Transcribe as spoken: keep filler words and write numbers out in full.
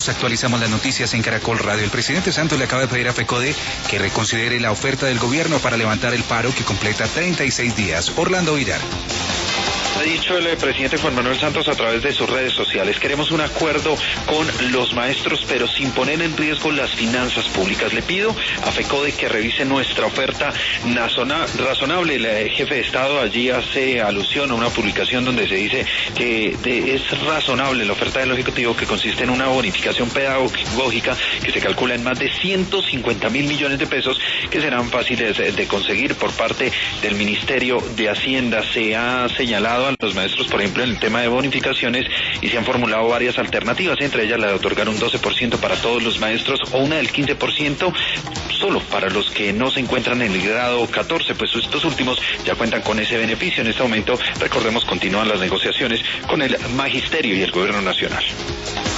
Actualizamos las noticias en Caracol Radio. El presidente Santos le acaba de pedir a FECODE que reconsidere la oferta del gobierno para levantar el paro que completa treinta y seis días. Orlando Villar. Ha dicho el presidente Juan Manuel Santos a través de sus redes sociales: queremos un acuerdo con los maestros, pero sin poner en riesgo las finanzas públicas. Le pido a FECODE que revise nuestra oferta razonable. El jefe de Estado allí hace alusión a una publicación donde se dice que de, es razonable la oferta del Ejecutivo, que consiste en una bonificación pedagógica que se calcula en más de ciento cincuenta mil millones de pesos, que serán fáciles de conseguir por parte del Ministerio de Hacienda. Se ha señalado a los maestros, por ejemplo, en el tema de bonificaciones, y se han formulado varias alternativas, entre ellas la de otorgar un doce por ciento para todos los maestros o una del quince por ciento solo para los que no se encuentran en el grado catorce, pues estos últimos ya cuentan con ese beneficio. En este momento, recordemos, continúan las negociaciones con el Magisterio y el Gobierno Nacional.